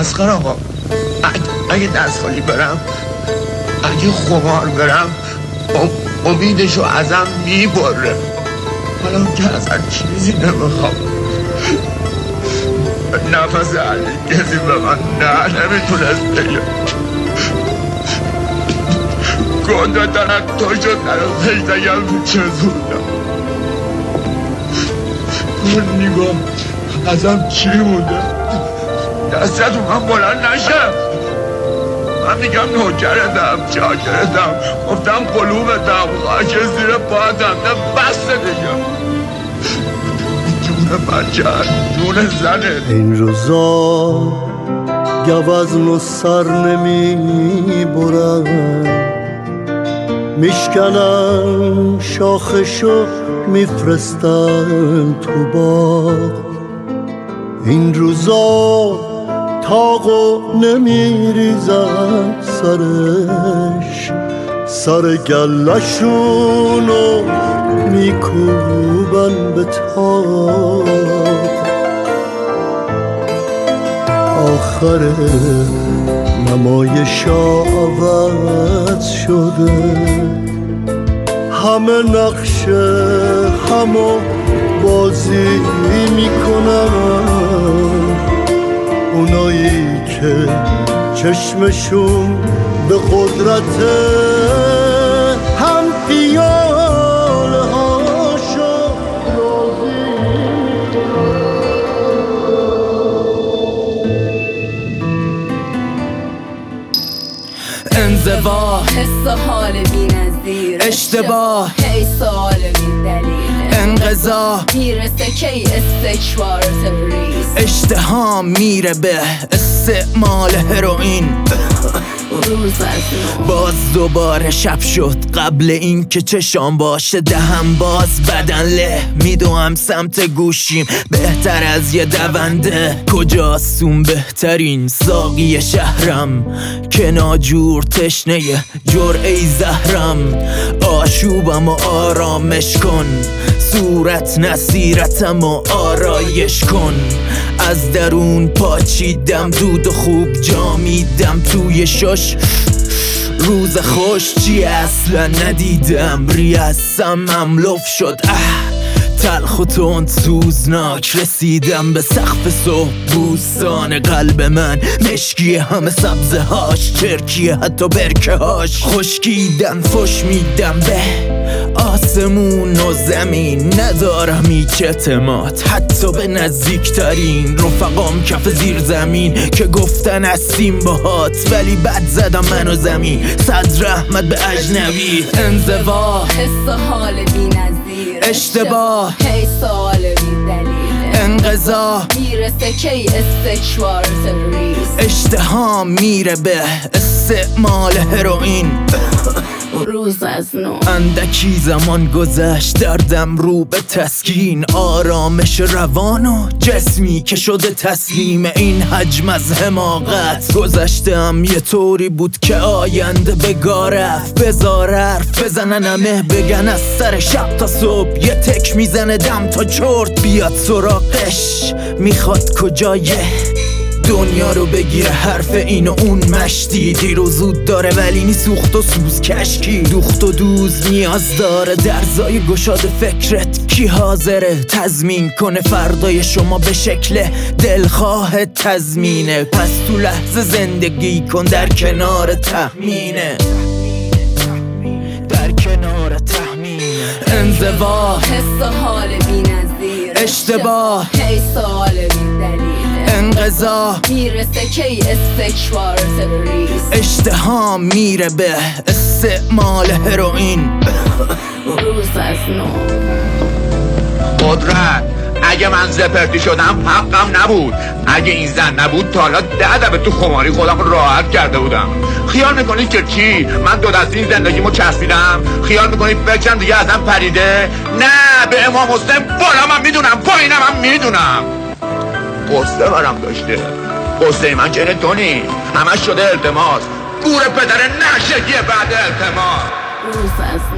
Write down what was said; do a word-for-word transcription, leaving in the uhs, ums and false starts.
اسقر آقا اگه دست خالی برم، اگه خمار برم، امیدشو ازم میبره. حالا که ازم چیزی نمیخوام، نفس علی کسی به من نه نمیتونست بگه. گنده درک تو شد نرو پیدگم چزوندم. اون نگاه ازم چی مونده؟ دستت من بلند نشم. من میگم نوکرتم، شاکرتم، گفتم قلوبتم، خاک زیر پاتم، نه بسته دیگه. جون بچه، جون زنه. این روزا گوزن و سر نمی برن، میشکنن شاخشو میفرستن تو باغ. این روزا تاقو نمیریزن سرش، سر گلشونو میکوبن به تاق. آخر نمایشا عوض شده، همه نقشه همو بازی میکنن. اونایی که چشمشون به قدرت هم پیاله هاشو راضی. انزوا حس و حال بی نظیر، اشتباه کی سوال بی دلیل، انقضا میرسه کی استکبار تروریست. اشتهام میره به استعمال هروئین. باز دوباره شب شد، قبل این که چشام باشه دهم باز بدن له. میدوم سمت گوشیم بهتر از یه دونده. کجاست اون بهترین ساقی شهرم که ناجور تشنه جرعه زهرم. آشوبم و آرامش کن، صورت نصیرتم و آرایش کن. از درون پاچیدم دود و خوب جامیدم توی شش. روز خوش چی اصلا ندیدم، ریاسم مملوف شد اه. تلخ و تند سوزناک رسیدم به سقف صبح. بوستان قلب من مشکی همه سبزه هاش، چرکیه حتی برکه هاش. خشکیدن فش میدم به آسمون و زمین. ندارم هیچ اعتماد حتی به نزدیکترین رفقام کف زیر زمین که گفتن هستیم باهات، ولی بد زدم من و زمین. صد رحمت به اجنبی. انزوا حس و حال بی نظیر، اشتباه کی سوال بی دلیل، انقضا میرسه کی استکبار تروریست. اشتهام میره به استعمال هروئین. روز از نو اندکی زمان گذشت، دردم رو به تسکین. آرامش روان و جسمی که شده تسلیم این حجم از حماقت. گذشتم یه طوری بود که آینده بگاه رفت. بذار حرف بزنن همه بگن از سر شب تا صبح. یه تک میزنه دم تا چرت بیاد سراغش. میخواد کجایه دنیا رو بگیره حرف این و اون مشتی. دیر و زود داره ولی نی سوخت و سوز کشکی. دوخت و دوز نیاز داره درزای گشاد فکرت. کی حاضره تضمین کنه فردای شما به شکل دلخواه تضمینه؟ پس تو لحظه زندگی کن در کنار تخمینه، در کنار تخمینه. انزوا حس و حال بی نظیر، اشتباه کی سوال بی دلیل، انقضا میرسه کی استکبار تروریست. اشتهام میره به استعمال هروئین. روز از نو قدرت اگه من زپرتی شدم حقم نبود. اگه این زن نبود تا حالا ده دفعه تو خماری خودم راحت کرده بودم. خیال میکنید که چی؟ من دو دستی این زندگیمو چسبیدم؟ خیال میکنید فکرم دیگه ازم پریده؟ نه، به امام حسین بالا من میدونم، پایینم هم میدونم. قصه برم داشته. قصه من چنه تو نی، همش شده التماس. گور پدر نشگیه بعد التماس. روز از